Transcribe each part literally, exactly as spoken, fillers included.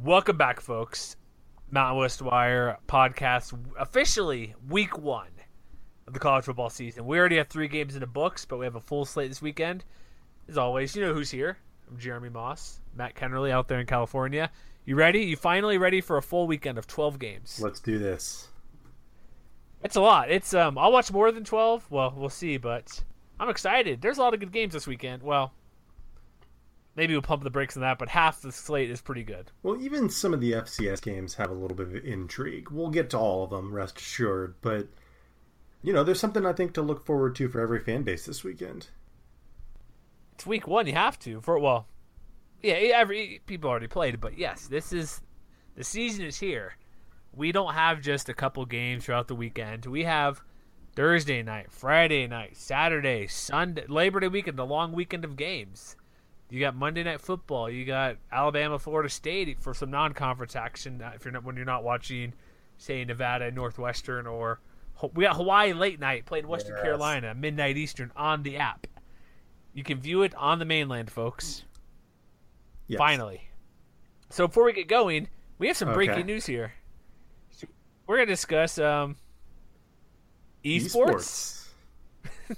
Welcome back, folks. Mountain West Wire podcast, officially week one of the college football season. We already have three games in the books, but we have a full slate this weekend. As always, you know who's here. I'm Jeremy Moss, Matt Kennerly out there in California. You ready? You finally ready for a full weekend of twelve games? Let's do this. It's a lot. It's um. I'll watch more than twelve. Well, we'll see, but I'm excited. There's a lot of good games this weekend. Well, maybe we'll pump the brakes on that, but half the slate is pretty good. Well, even some of the F C S games have a little bit of intrigue. We'll get to all of them, rest assured. But, you know, there's something I think to look forward to for every fan base this weekend. It's week one. You have to. For well, yeah, every people already played, but yes, this is the season is here. We don't have just a couple games throughout the weekend. We have Thursday night, Friday night, Saturday, Sunday, Labor Day weekend, the long weekend of games. You got Monday Night Football. You got Alabama, Florida State for some non-conference action. If you're not when you're not watching, say Nevada, Northwestern, or we got Hawaii late night playing Western yes. Carolina, midnight Eastern on the app. You can view it on the mainland, folks. Yes. Finally. So before we get going, we have some breaking Okay. news here. We're gonna discuss um, esports. Esports.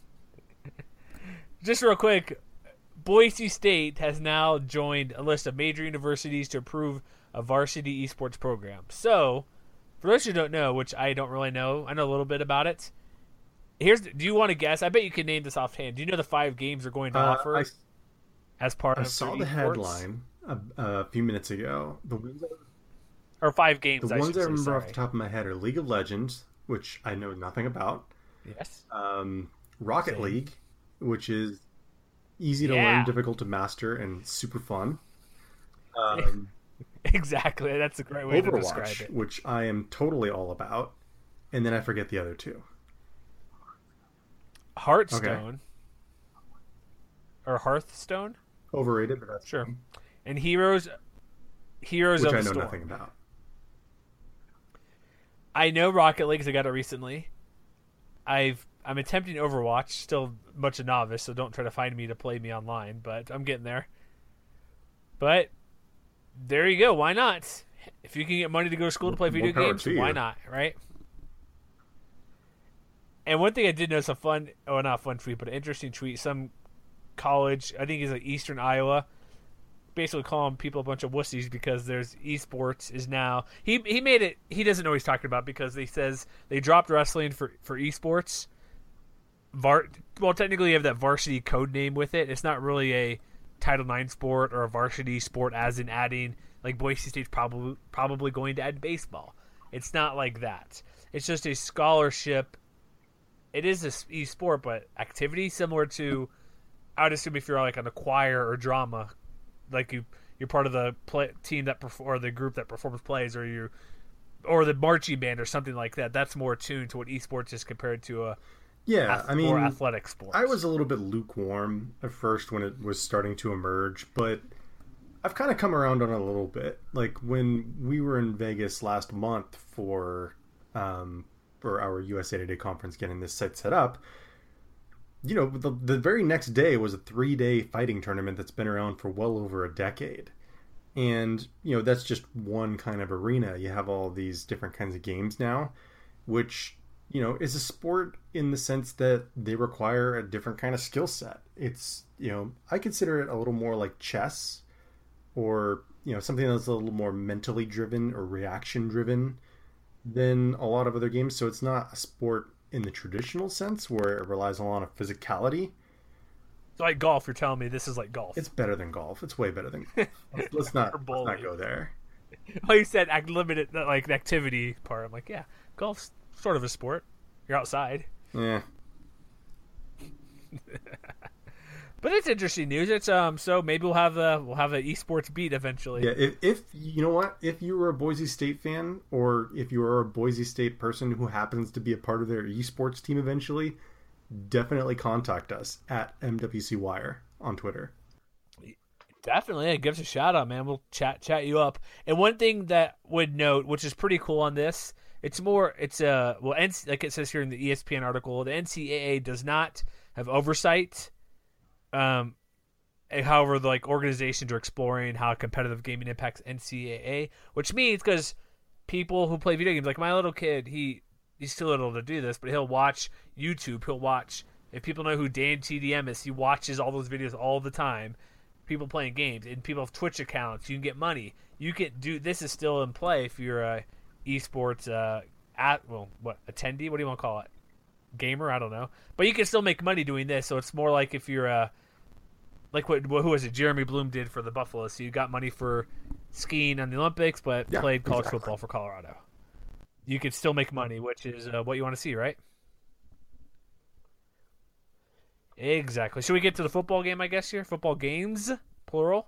Just real quick. Boise State has now joined a list of major universities to approve a varsity esports program. So, for those who don't know, which I don't really know, I know a little bit about it. Here's, do you want to guess? I bet you can name this offhand. Do you know the five games are going to Uh, offer I, as part I of saw their the esports? headline a, a few minutes ago. The ones, Or five games, the I ones should I say, remember sorry. off the top of my head are League of Legends, which I know nothing about. Yes. Um, Rocket Same. League, which is easy to Yeah. learn, difficult to master, and super fun. Um, Exactly. That's a great way to describe Overwatch, it. which I am totally all about. And then I forget the other two. Hearthstone. Or Hearthstone? Overrated, but that's Sure. And Heroes Heroes which of I the know Storm. nothing about. I know Rocket League because I got it recently. I've I'm attempting Overwatch, still much a novice, so don't try to find me to play me online, but I'm getting there. But there you go. Why not? If you can get money to go to school to play video More power games, to why you. not, right? And one thing I did notice, a fun, oh not a fun tweet, but an interesting tweet. Some college, I think it's like Eastern Iowa, basically calling people a bunch of wussies because there's esports is now. He he made it. He doesn't know what he's talking about because he says they dropped wrestling for for esports. Var, well, technically you have that varsity code name with it. It's not really a Title nine sport or a varsity sport, as in adding like Boise State's probably probably going to add baseball. It's not like that. It's just a scholarship. It is a e-sport, but activity similar to, I would assume if you're like on a choir or drama, like you you're part of the play, team that perf- or the group that performs plays, or you or the marching band or something like that. That's more attuned to what esports is compared to a Yeah, ath- I mean, more athletic sport. I was a little bit lukewarm at first when it was starting to emerge, but I've kind of come around on it a little bit. Like when we were in Vegas last month for um, for our U S A Today conference, getting this site set up. You know, the the very next day was a three day fighting tournament that's been around for well over a decade, and you know that's just one kind of arena. You have all these different kinds of games now, which you know is a sport in the sense that they require a different kind of skill set. It's you know I consider it a little more like chess, or you know something that's a little more mentally driven or reaction driven than a lot of other games. So it's not a sport in the traditional sense where it relies a lot of physicality. So like golf, you're telling me this is like golf. It's better than golf. It's way better than golf. Let's, let's not Or let's bowling. not go there. Well, you said act limited, like the activity part. I'm like, yeah, golf's sort of a sport. You're outside. Yeah. But it's interesting news. It's um so maybe we'll have a we'll have an esports beat eventually. Yeah, if, if you know what, if you were a Boise State fan, or if you are a Boise State person who happens to be a part of their esports team eventually, definitely contact us at M W C Wire on Twitter. Definitely, yeah, give us a shout out, man. We'll chat chat you up. And one thing that would note, which is pretty cool on this, it's more it's a well, N C, like it says here in the E S P N article, the N C double A does not have oversight. Um, however, the, like organizations are exploring how competitive gaming impacts N C double A, which means because people who play video games, like my little kid, he he's too little to do this, but he'll watch YouTube. He'll watch, if people know who Dan T D M is, he watches all those videos all the time. People playing games, and people have Twitch accounts. You can get money. You can do this is still in play if you're a esports uh, at well what attendee. What do you want to call it? Gamer? I don't know. But you can still make money doing this. So it's more like if you're a like what who was it? Jeremy Bloom did for the Buffalo. So you got money for skiing on the Olympics, but yeah, played college exactly. football for Colorado. You could still make money, which is uh, what you want to see, right? Exactly. Should we get to the football game, I guess, here? Football games, plural.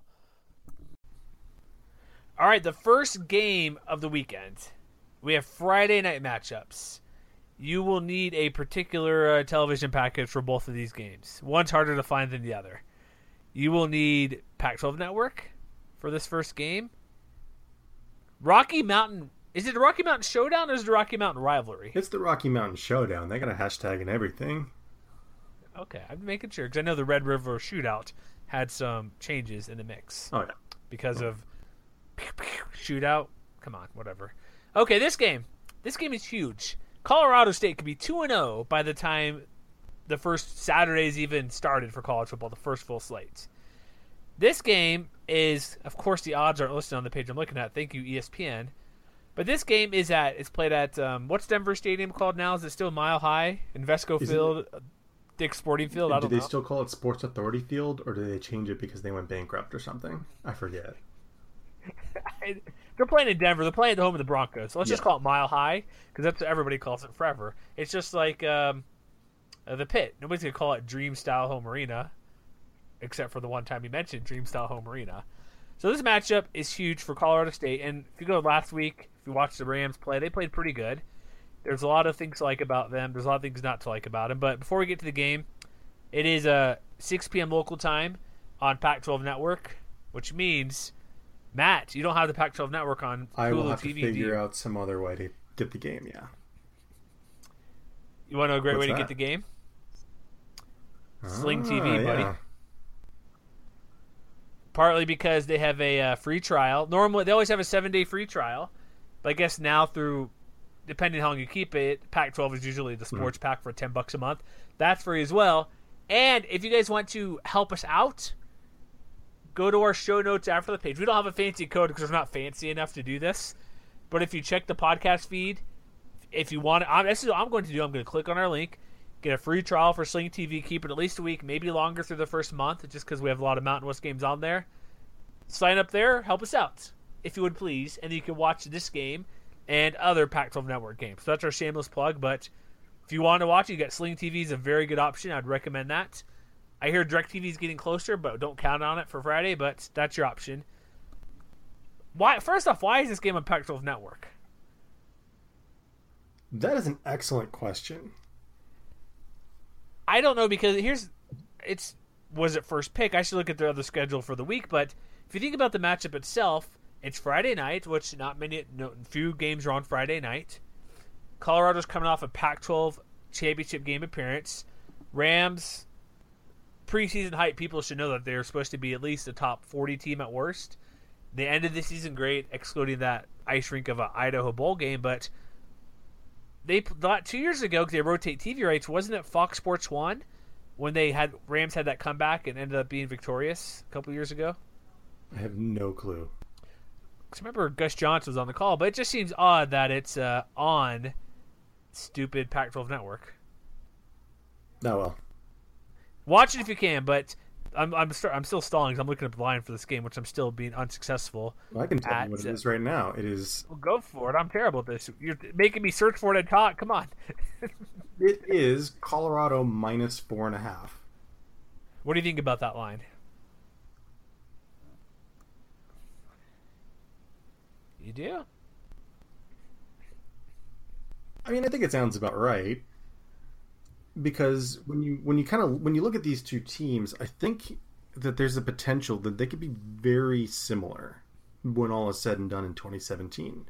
All right, the first game of the weekend. We have Friday night matchups. You will need a particular uh, television package for both of these games. One's harder to find than the other. You will need Pac twelve Network for this first game. Rocky Mountain. Is it the Rocky Mountain Showdown or is it the Rocky Mountain Rivalry? It's the Rocky Mountain Showdown. They got a hashtag and everything. Okay, I'm making sure because I know the Red River Shootout had some changes in the mix. Oh yeah, because of shootout. Come on, whatever. Okay, this game, this game is huge. Colorado State could be two and zero by the time the first Saturdays even started for college football, the first full slate. This game is, of course, the odds aren't listed on the page I'm looking at. Thank you, E S P N. But this game is at it's played at um, what's Denver Stadium called now? Is it still Mile High, Invesco Is Field? It... Dick Sporting Field. I don't do they know. still call it Sports Authority Field, or do they change it because they went bankrupt or something? I forget. They're playing in Denver. They're playing at the home of the Broncos. So let's yeah. just call it Mile High because that's what everybody calls it forever. It's just like um, uh, the Pit. Nobody's gonna call it Dream Style Home Arena, except for the one time you mentioned Dream Style Home Arena. So this matchup is huge for Colorado State. And if you go last week, if you watched the Rams play, they played pretty good. There's a lot of things to like about them. There's a lot of things not to like about them. But before we get to the game, it is uh, six p.m. local time on Pac twelve Network, which means, Matt, you don't have the Pac twelve Network on Hulu I will have T V. to figure out some other way to get the game, yeah. You want to know a great What's way to that? get the game? Sling ah, T V, buddy. Yeah. Partly because they have a uh, free trial. Normally, they always have a seven-day free trial. But I guess now through... depending on how long you keep it, Pac twelve is usually the sports mm. pack for ten bucks a month. That's free as well. And if you guys want to help us out, go to our show notes after the page. We don't have a fancy code because we're not fancy enough to do this. But if you check the podcast feed, if you want to, this is what I'm going to do. I'm going to click on our link, get a free trial for Sling T V, keep it at least a week, maybe longer through the first month, just because we have a lot of Mountain West games on there. Sign up there, help us out, if you would please, and you can watch this game and other Pac twelve Network games. So that's our shameless plug, but if you want to watch it, you got Sling T V is a very good option. I'd recommend that. I hear DirecTV is getting closer, but don't count on it for Friday, but that's your option. Why? First off, why is this game on Pac twelve Network? That is an excellent question. I don't know because here's it's was it first pick? I should look at their other schedule for the week, but if you think about the matchup itself, it's Friday night, which not many, no, few games are on Friday night. Colorado's coming off a Pac twelve championship game appearance. Rams, preseason hype, people should know that they're supposed to be at least a top forty team at worst. They ended the season great, excluding that ice rink of an Idaho Bowl game, but they thought two years ago, because they rotate T V rights, wasn't it Fox Sports one when they had Rams had that comeback and ended up being victorious a couple years ago? I have no clue. I remember Gus Johnson was on the call, but it just seems odd that it's uh, on stupid Pac twelve Network. Oh, well. Watch it if you can, but I'm I'm, start, I'm still stalling because I'm looking up the line for this game, which I'm still being unsuccessful. Well, I can tell at, you what it is right now. It is. Well, go for it. I'm terrible at this. You're making me search for it and talk. Come on. It is Colorado minus four and a half. What do you think about that line? You do? I mean, I think it sounds about right. Because when you when you kind of when you look at these two teams, I think that there's a potential that they could be very similar when all is said and done in twenty seventeen.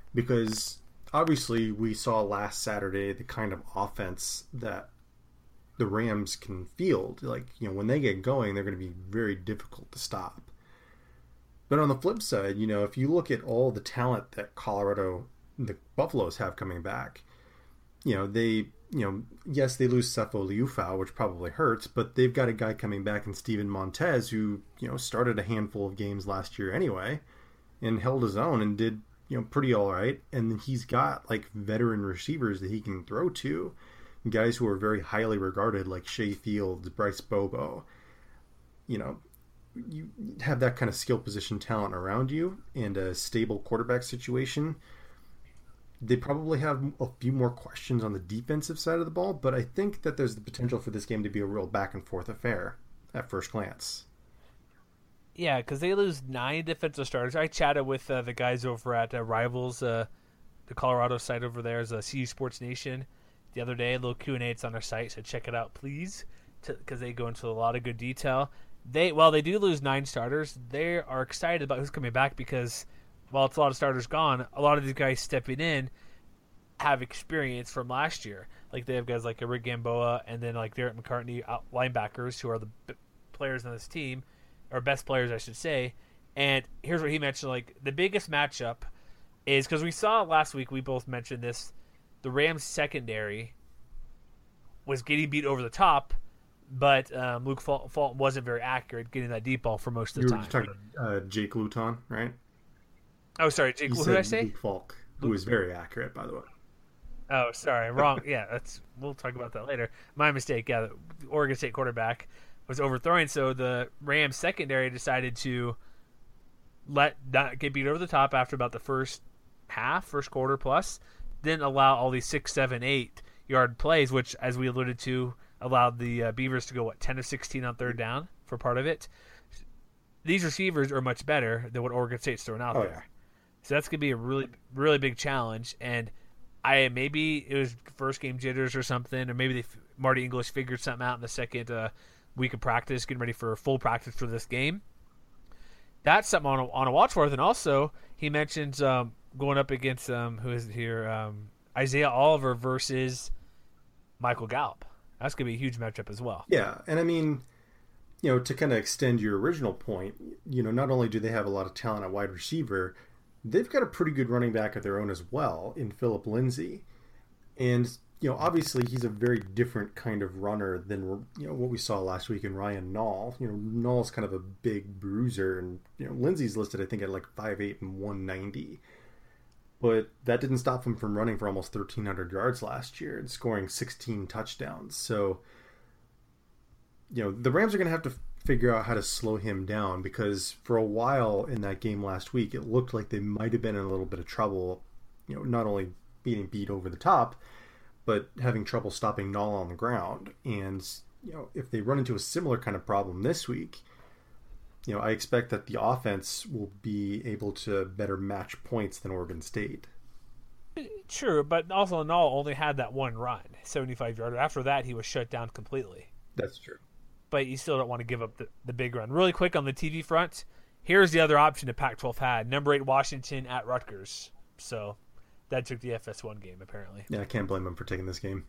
Because obviously we saw last Saturday the kind of offense that the Rams can field. Like, you know, when they get going, they're going to be very difficult to stop. But on the flip side, you know, if you look at all the talent that Colorado, the Buffaloes have coming back, you know, they, you know, yes, they lose Sefo Liufau, which probably hurts, but they've got a guy coming back in Steven Montez who, you know, started a handful of games last year anyway and held his own and did, you know, pretty all right. And then he's got, like, veteran receivers that he can throw to, guys who are very highly regarded, like Shea Fields, Bryce Bobo. You know, you have that kind of skill position talent around you and a stable quarterback situation. They probably have a few more questions on the defensive side of the ball, but I think that there's the potential for this game to be a real back and forth affair at first glance. Yeah, because they lose nine defensive starters. I chatted with uh, the guys over at uh, Rivals, uh, the Colorado site over there is uh, C U Sports Nation, the other day. A little Q and A, it's on their site, so check it out, please, because they go into a lot of good detail. They While they do lose nine starters, they are excited about who's coming back because while it's a lot of starters gone, a lot of these guys stepping in have experience from last year. Like, they have guys like Rick Gamboa and then like Derek McCartney, out linebackers, who are the b- players on this team, or best players, I should say. And here's what he mentioned: like, the biggest matchup is, because we saw last week, we both mentioned this, the Rams secondary was getting beat over the top, but um, Luke Fal- Fulton wasn't very accurate getting that deep ball for most of the you time. You were talking about uh, Jake Luton, right? Oh, sorry, Jake. You what did I say? Luke Falk, who was very accurate, by the way. Oh, sorry, wrong. Yeah, that's we'll talk about that later. My mistake. Yeah, the Oregon State quarterback was overthrowing, so the Rams secondary decided to let not get beat over the top after about the first half, first quarter plus. Didn't allow all these six, seven, eight yard plays, which, as we alluded to, allowed the uh, Beavers to go what ten of sixteen on third down for part of it. These receivers are much better than what Oregon State's throwing out oh, there, yeah. so that's gonna be a really, really big challenge. And I maybe it was first game jitters or something, or maybe they, Marty English figured something out in the second uh, week of practice, getting ready for full practice for this game. That's something on a, on a watch for. And also, he mentions um, going up against um, who is it here, um, Isaiah Oliver versus Michael Gallup. That's gonna be a huge matchup as well. Yeah, and I mean, you know, to kind of extend your original point, you know, not only do they have a lot of talent at wide receiver, they've got a pretty good running back of their own as well in Phillip Lindsay. And, you know, obviously he's a very different kind of runner than, you know, what we saw last week in Ryan Nall. You know, Nall's kind of a big bruiser, and, you know, Lindsay's listed, I think, at like five eight and one ninety. But that didn't stop him from running for almost thirteen hundred yards last year and scoring sixteen touchdowns. So, you know, the Rams are going to have to figure out how to slow him down, because for a while in that game last week, it looked like they might have been in a little bit of trouble, you know, not only being beat over the top, but having trouble stopping Nall on the ground. And, you know, if they run into a similar kind of problem this week, you know, I expect that the offense will be able to better match points than Oregon State. True, but also Nall only had that one run, seventy-five yarder. After that, he was shut down completely. That's true. But you still don't want to give up the, the big run. Really quick on the T V front, here's the other option the Pac twelve had. Number eight Washington at Rutgers. So that took the F S one game, apparently. Yeah, I can't blame them for taking this game.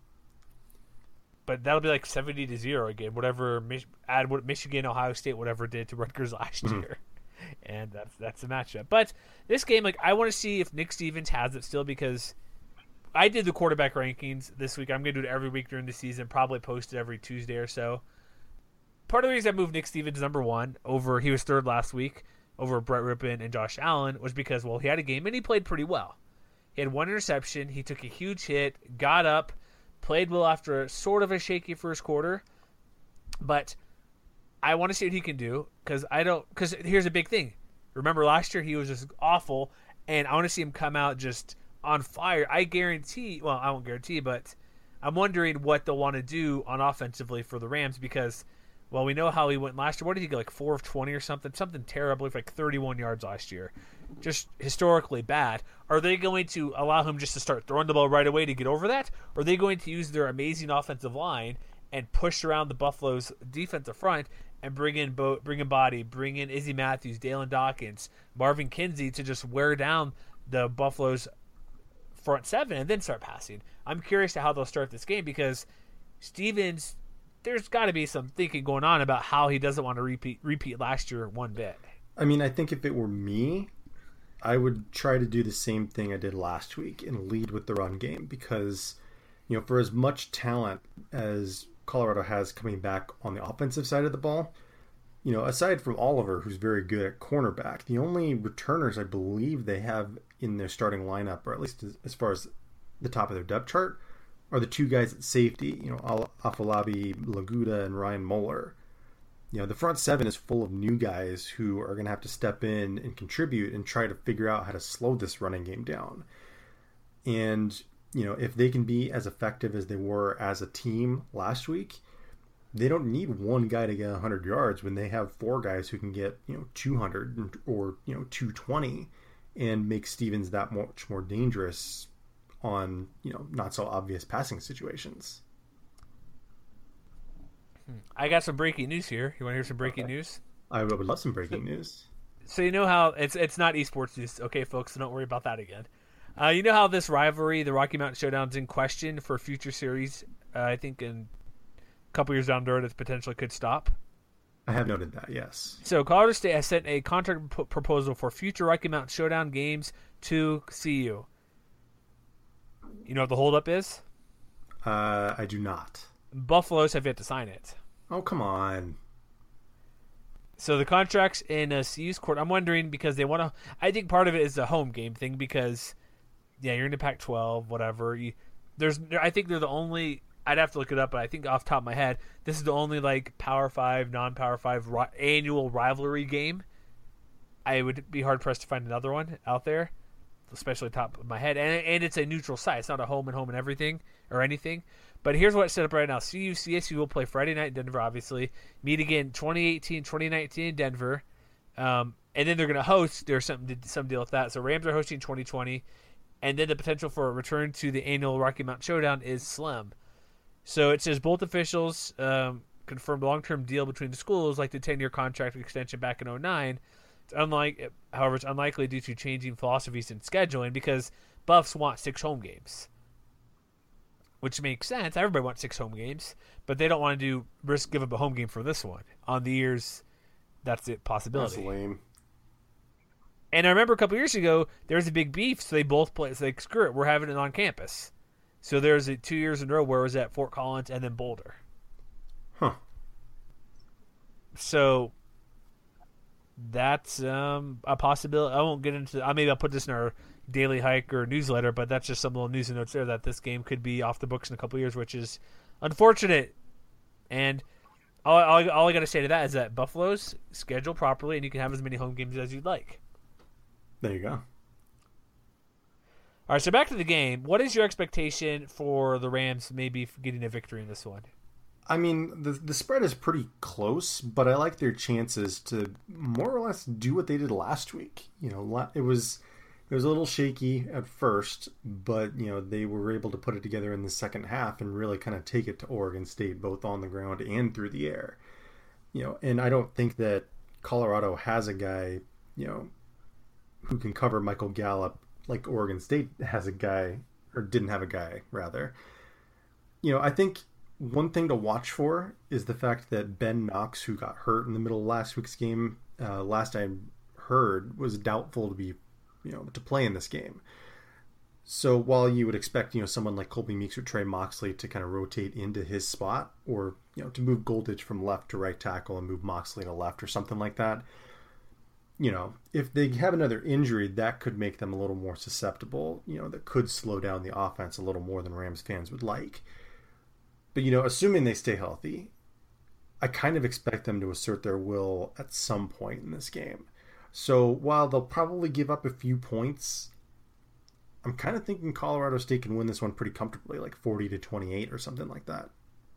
But that'll be like seventy to zero again, whatever Mich- add what Michigan, Ohio State, whatever did to Rutgers last Mm-hmm. year. And that's that's the matchup. But this game, like, I want to see if Nick Stevens has it still, because I did the quarterback rankings this week. I'm going to do it every week during the season, probably post it every Tuesday or so. Part of the reason I moved Nick Stevens number one over, he was third last week, over Brett Rippon and Josh Allen, was because, well, he had a game and he played pretty well. He had one interception, he took a huge hit, got up, played well after a, sort of a shaky first quarter, but I want to see what he can do, because I don't, because here's a big thing. Remember last year he was just awful, and I want to see him come out just on fire. I guarantee, well, I won't guarantee, but I'm wondering what they'll want to do on offensively for the Rams, because, well, we know how he went last year. What did he go, like four of twenty or something? Something terrible, like thirty-one yards last year. Just historically bad. Are they going to allow him just to start throwing the ball right away to get over that? Or are they going to use their amazing offensive line and push around the Buffalo's defensive front and bring in Bo- bring in Body, bring in Izzy Matthews, Dalen Dawkins, Marvin Kinsey to just wear down the Buffalo's front seven and then start passing? I'm curious to how they'll start this game, because Stevens there's got to be some thinking going on about how he doesn't want to repeat repeat last year one bit. I mean, I think if it were me, I would try to do the same thing I did last week and lead with the run game because, you know, for as much talent as Colorado has coming back on the offensive side of the ball, you know, aside from Oliver, who's very good at cornerback, the only returners I believe they have in their starting lineup, or at least as, as far as the top of their depth chart, are the two guys at safety, you know, Al- Afolabi, Laguda, and Ryan Moeller. You know, the front seven is full of new guys who are going to have to step in and contribute and try to figure out how to slow this running game down. And, you know, if they can be as effective as they were as a team last week, they don't need one guy to get one hundred yards when they have four guys who can get, you know, two hundred or, you know, two twenty and make Stevens that much more dangerous on, you know, not so obvious passing situations. I got some breaking news here. You want to hear some breaking Okay. news? I would love some breaking news. So you know how it's it's not esports news, okay, folks? So don't worry about that again. Uh, you know how this rivalry, the Rocky Mountain Showdown's in question for future series. Uh, I think in a couple years down the road, it potentially could stop. I have noted that, yes. So Colorado State has sent a contract p- proposal for future Rocky Mountain Showdown games to C U. You know what the holdup is? Uh, I do not. Buffaloes have yet to sign it. Oh, come on. So the contract's in a C U's court. I'm wondering because they want to. I think part of it is the home game thing because, yeah, you're in the Pac twelve, whatever. You, there's, I think they're the only. I'd have to look it up, but I think off the top of my head, this is the only like Power Five, non-Power Five ri- annual rivalry game. I would be hard pressed to find another one out there, especially top of my head. And and it's a neutral site. It's not a home and home and everything or anything. But here's what's set up right now. C U C S U will play Friday night in Denver, obviously. Meet again twenty eighteen, twenty nineteen in Denver. Um, and then they're going to host. There's something some deal with that. So Rams are hosting twenty twenty. And then the potential for a return to the annual Rocky Mountain Showdown is slim. So it says both officials um, confirmed long-term deal between the schools, like the ten-year contract extension back in oh nine. It's unlike, however, it's unlikely due to changing philosophies in scheduling because Buffs want six home games. Which makes sense. Everybody wants six home games, but they don't want to do risk give up a home game for this one. On the years, that's a possibility. That's lame. And I remember a couple years ago, there was a big beef, so they both played. It's like, screw it, we're having it on campus. So there's a two years in a row where it was at Fort Collins and then Boulder. Huh. So that's um, a possibility. I won't get into. I maybe I'll put this in our daily hike or newsletter, but that's just some little news and notes there that this game could be off the books in a couple of years, which is unfortunate. And all, all, all I got to say to that is that Buffalo's schedule properly, and you can have as many home games as you'd like. There you go. All right, so back to the game. What is your expectation for the Rams maybe getting a victory in this one? I mean, the the spread is pretty close, but I like their chances to more or less do what they did last week. You know, it was it was a little shaky at first, but you know they were able to put it together in the second half and really kind of take it to Oregon State, both on the ground and through the air. You know, and I don't think that Colorado has a guy, you know, who can cover Michael Gallup like Oregon State has a guy, or didn't have a guy, rather. You know, I think one thing to watch for is the fact that Ben Knox, who got hurt in the middle of last week's game, uh, last I heard, was doubtful to be, you know, to play in this game. So while you would expect, you know, someone like Colby Meeks or Trey Moxley to kind of rotate into his spot, or, you know, to move Golditch from left to right tackle and move Moxley to left or something like that, you know, if they have another injury, that could make them a little more susceptible, you know, that could slow down the offense a little more than Rams fans would like. But, you know, assuming they stay healthy, I kind of expect them to assert their will at some point in this game. So while they'll probably give up a few points, I'm kind of thinking Colorado State can win this one pretty comfortably, like forty to twenty-eight or something like that.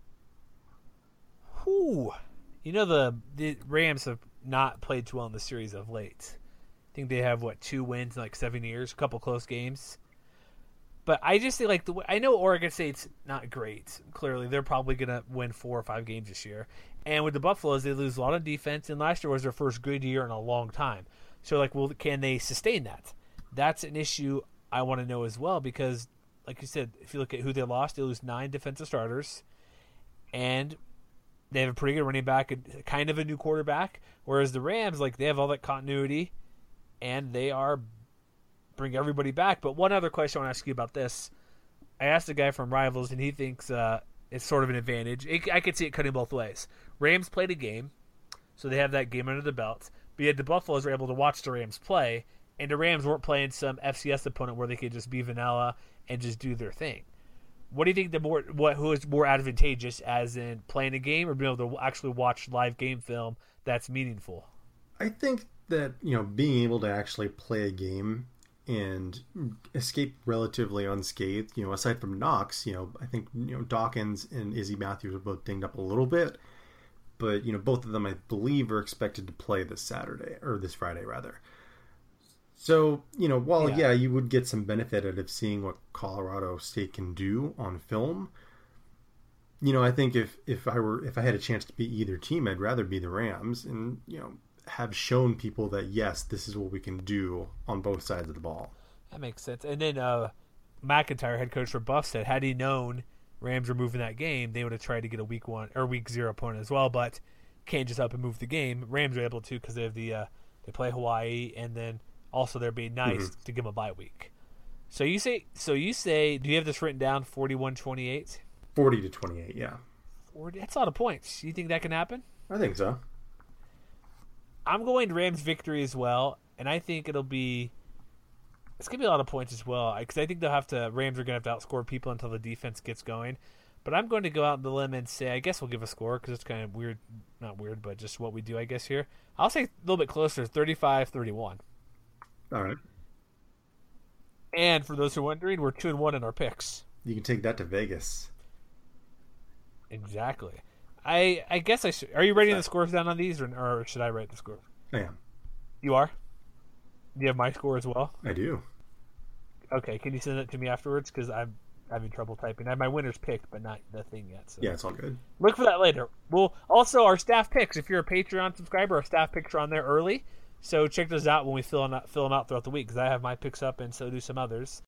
Whew. You know, the, the Rams have not played too well in the series of late. I think they have, what, two wins in like seven years, a couple close games. But I just think, like, the I know Oregon State's not great. Clearly, they're probably going to win four or five games this year. And with the Buffaloes, they lose a lot of defense, and last year was their first good year in a long time. So, like, well, can they sustain that? That's an issue I want to know as well because, like you said, if you look at who they lost, they lose nine defensive starters. And They have a pretty good running back, and kind of a new quarterback. Whereas the Rams, like, they have all that continuity, and they are bring everybody back. But one other question I want to ask you about this. I asked a guy from Rivals, and he thinks uh, it's sort of an advantage. It, I could see it cutting both ways. Rams played a game, so they have that game under the belt. But yet the Buffaloes were able to watch the Rams play, and the Rams weren't playing some F C S opponent where they could just be vanilla and just do their thing. What do you think the more what who is more advantageous, as in playing a game or being able to actually watch live game film that's meaningful? I think that, you know, being able to actually play a game and escape relatively unscathed, you know, aside from Knox, you know, I think, you know, Dawkins and Izzy Matthews are both dinged up a little bit, but, you know, both of them, I believe, are expected to play this Saturday, or this Friday, rather. So, you know, while, yeah. yeah, you would get some benefit out of seeing what Colorado State can do on film, you know, I think if, if I were, if I had a chance to be either team, I'd rather be the Rams and, you know, have shown people that, yes, this is what we can do on both sides of the ball. That makes sense. And then uh, McIntyre, head coach for Buff, said had he known Rams were moving that game, they would have tried to get a week one or week zero opponent as well, but can't just up and move the game. Rams are able to because they have the uh, they play Hawaii, and then also they're being nice mm-hmm. to give them a bye week. So you say, so you say, do you have this written down? forty-one twenty-eight forty to twenty-eight, yeah. forty, that's a lot of points. You think that can happen? I think so. I'm going Rams victory as well, and I think it'll be it's gonna be a lot of points as well, because I think they'll have to Rams are gonna have to outscore people until the defense gets going. But I'm going to go out on the limb and say, I guess we'll give a score because it's kind of weird, not weird, but just what we do, I guess here. I'll say a little bit closer, thirty-five thirty-one. All right. And for those who are wondering, we're two and one in our picks. You can take that to Vegas. Exactly. I I guess I should. Are you writing the scores down on these, or, or should I write the scores? I am. You are? Do you have my score as well? I do. Okay, can you send it to me afterwards? Because I'm having trouble typing. I have my winners picked, but not the thing yet. So. Yeah, it's all good. Look for that later. Well, also our staff picks. If you're a Patreon subscriber, our staff picks are on there early. So check those out when we fill them out, fill them out throughout the week, because I have my picks up and so do some others.